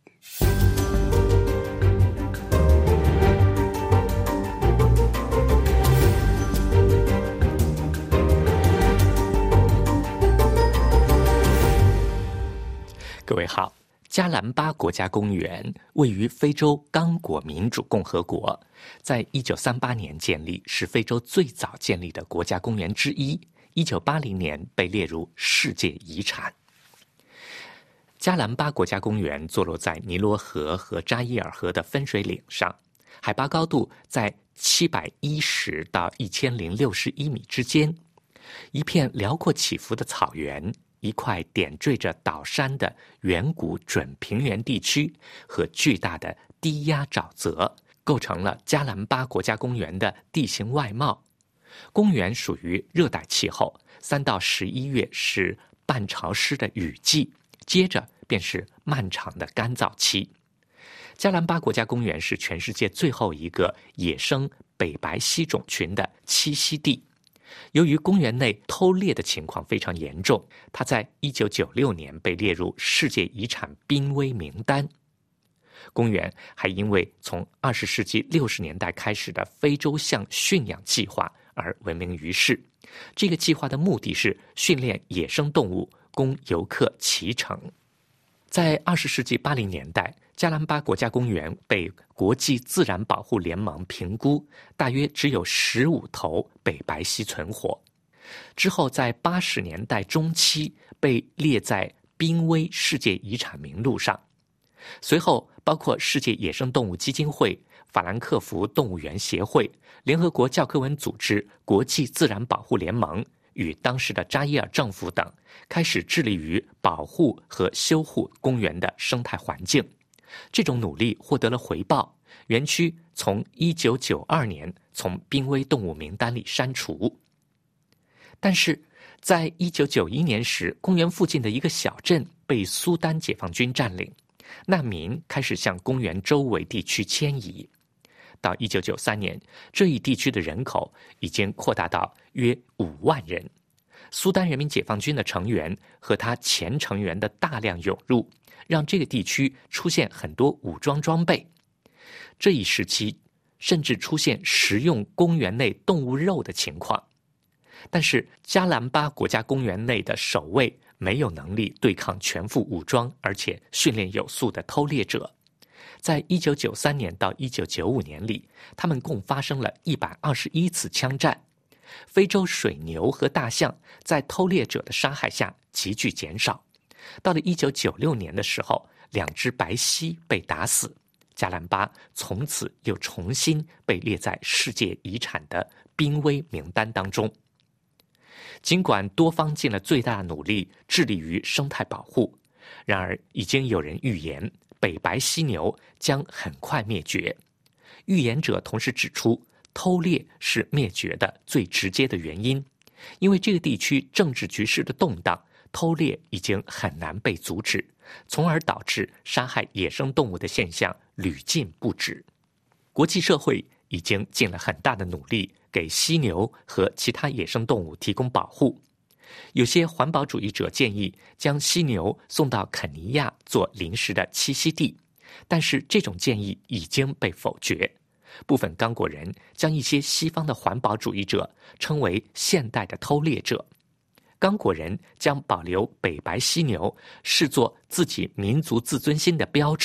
各位好，加兰巴国家公园位于非洲刚果民主共和国，在一九三八年建立，是非洲最早建立的国家公园之一。一九八零年被列入世界遗产。加兰巴国家公园坐落在尼罗河和扎伊尔河的分水岭上，海拔高度在七百一十到一千零六十一米之间，一片辽阔起伏的草原，一块点缀着岛山的远古准平原地区和巨大的低压沼泽，构成了加兰巴国家公园的地形外貌。公园属于热带气候，三到十一月是半潮湿的雨季，接着便是漫长的干燥期。加兰巴国家公园是全世界最后一个野生北白犀种群的栖息地。由于公园内偷猎的情况非常严重，它在一九九六年被列入世界遗产濒危名单。公园还因为从二十世纪六十年代开始的非洲象驯养计划而闻名于世。这个计划的目的是训练野生动物供游客骑乘。在二十世纪八零年代，加兰巴国家公园被国际自然保护联盟评估，大约只有十五头北白犀存活。之后在八十年代中期被列在濒危世界遗产名录上。随后包括世界野生动物基金会、法兰克福动物园协会、联合国教科文组织、国际自然保护联盟与当时的扎伊尔政府等开始致力于保护和修护公园的生态环境。这种努力获得了回报，园区从一九九二年从濒危动物名单里删除。但是在一九九一年时，公园附近的一个小镇被苏丹解放军占领，难民开始向公园周围地区迁移。到一九九三年，这一地区的人口已经扩大到约五万人。苏丹人民解放军的成员和他前成员的大量涌入，让这个地区出现很多武装装备。这一时期甚至出现食用公园内动物肉的情况。但是加兰巴国家公园内的守卫没有能力对抗全副武装而且训练有素的偷猎者。在一九九三年到一九九五年里，他们共发生了一百二十一次枪战。非洲水牛和大象在偷猎者的杀害下急剧减少。到了一九九六年的时候，两只白犀被打死，加兰巴从此又重新被列在世界遗产的濒危名单当中。尽管多方尽了最大努力致力于生态保护，然而已经有人预言北白犀牛将很快灭绝。预言者同时指出，偷猎是灭绝的最直接的原因，因为这个地区政治局势的动荡，偷猎已经很难被阻止，从而导致杀害野生动物的现象屡禁不止。国际社会已经尽了很大的努力给犀牛和其他野生动物提供保护。有些环保主义者建议将犀牛送到肯尼亚做临时的栖息地，但是这种建议已经被否决。部分刚果人将一些西方的环保主义者称为现代的偷猎者。刚果人将保留北白犀牛视作自己民族自尊心的标志，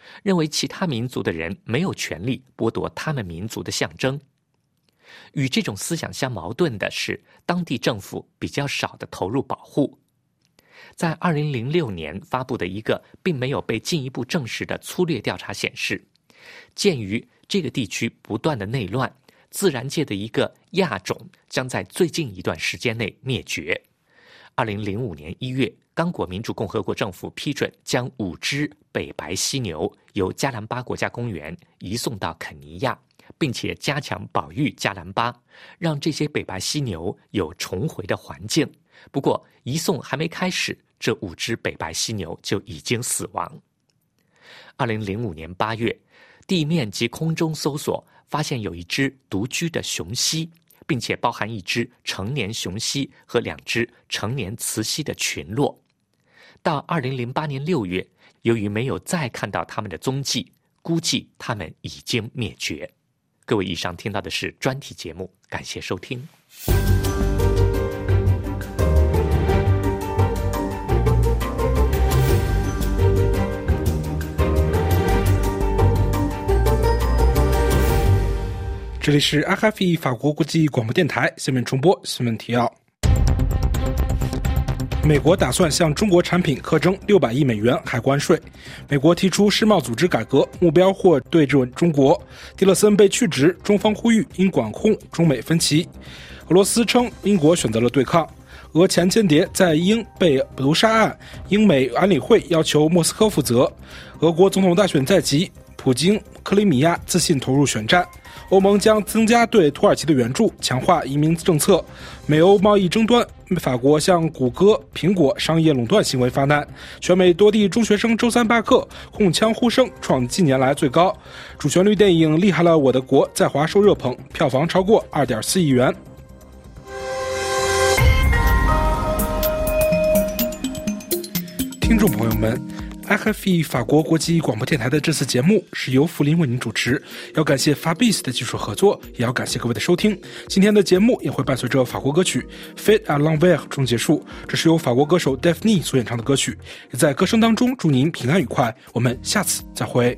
认为其他民族的人没有权利剥夺他们民族的象征。与这种思想相矛盾的是，当地政府比较少的投入保护。在二零零六年发布的一个并没有被进一步证实的粗略调查显示，鉴于这个地区不断的内乱，自然界的一个亚种将在最近一段时间内灭绝。二零零五年一月，刚果民主共和国政府批准将五只北白犀牛由加兰巴国家公园移送到肯尼亚，并且加强保育加兰巴，让这些北白犀牛有重回的环境。不过，移送还没开始，这五只北白犀牛就已经死亡。二零零五年八月，地面及空中搜索发现有一只独居的雄犀，并且包含一只成年雄犀和两只成年雌犀的群落。到二零零八年六月，由于没有再看到它们的踪迹，估计它们已经灭绝。各位，以上听到的是专题节目，感谢收听。 这里是 R F I 法国国际广播电台，下面重播新闻提要。美国打算向中国产品课征六百亿美元海关税。美国提出世贸组织改革，目标或对准中国。蒂勒森被去职，中方呼吁应管控中美分歧。俄罗斯称英国选择了对抗。俄前间谍在英被毒杀案，英美安理会要求莫斯科负责。俄国总统大选在即，普京克里米亚自信投入选战。欧盟将增加对土耳其的援助，强化移民政策。美欧贸易争端，法国向谷歌、苹果商业垄断行为发难。全美多地中学生周三罢课，控枪呼声创近年来最高。主旋律电影《厉害了我的国》在华受热捧，票房超过 二点四亿元。听众朋友们，R F I 法国国际广播电台的这次节目是由福林为您主持，要感谢 Fabrice 的技术合作，也要感谢各位的收听。今天的节目也会伴随着法国歌曲 Fête à l'envers 中结束，这是由法国歌手 Daphne 所演唱的歌曲，也在歌声当中祝您平安愉快，我们下次再会。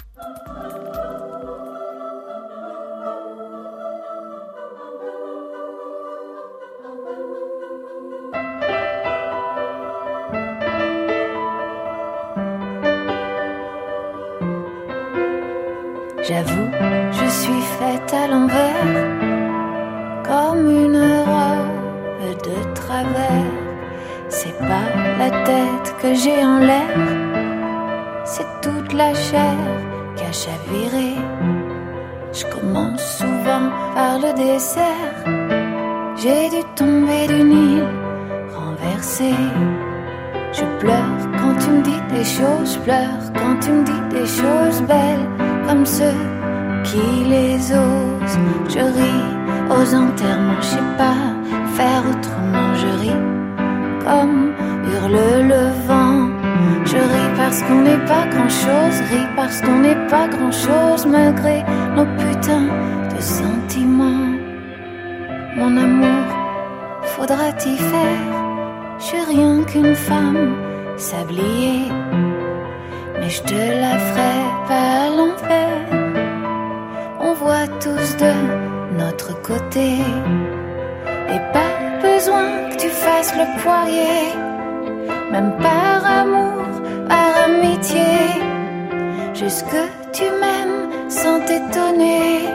J'avoue, je suis faite à l'envers, comme une robe de travers. C'est pas la tête que j'ai en l'air, c'est toute la chair qui a chaviré. Je commence souvent par le dessert. J'ai dû tomber d'une île renversée. Je pleure quand tu me dis des choses, je pleure quand tu me dis des choses belles, comme ceux qui les osent. Je ris aux enterrements, je sais pas faire autrement. Je ris comme hurle le vent. Je ris parce qu'on n'est pas grand-chose, ris parce qu'on n'est pas grand-chose, malgré nos putains de sentiments. Mon amour, faudra t'y faire. Je suis rien qu'une femme sabliée, mais je te la ferai pas à l'envers. On voit tous de notre côté, et pas besoin que tu fasses le poirier, même par amour, par amitié, juste que tu m'aimes sans t'étonner.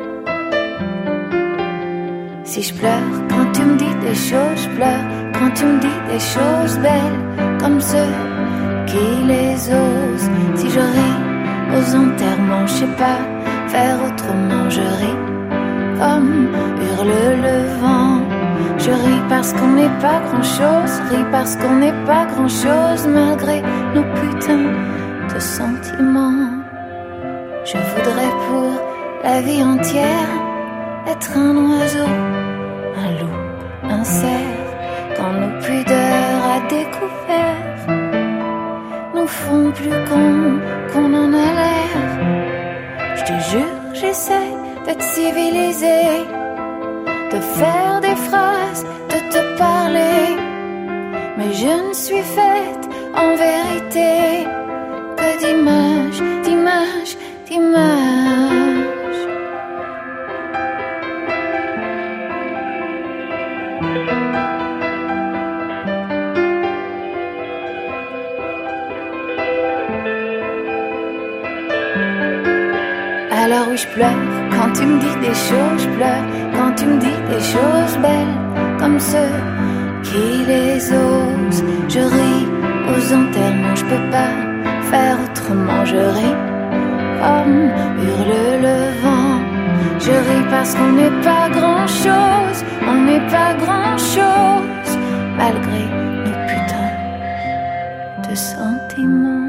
Si je pleure quand tu me dis des choses, je pleure quand tu me dis des choses belles, comme ceux qui les osent. Si je ris aux enterrements, je sais pas faire autrement. Je ris comme hurle le vent. Je ris parce qu'on n'est pas grand-chose, ris parce qu'on n'est pas grand-chose, malgré nos putains de sentiments. Je voudrais pour la vie entière être un oiseau, un loup, un cerf, quand nos pudeurs à découvert nous font plus con qu'on en a l'air. Je te jure, j'essaie d'être civilisé, de faire des phrases, de te parler, mais je ne suis faite en vérité que d'images, d'images, d'images. Alors oui, je pleure quand tu me dis des choses, je pleure quand tu me dis des choses belles, comme ceux qui les osent. Je ris aux enterrements, je peux pas faire autrement, je ris comme hurle le vent. Je ris parce qu'on n'est pas grand-chose, on n'est pas grand-chose, malgré nos putains de sentiments.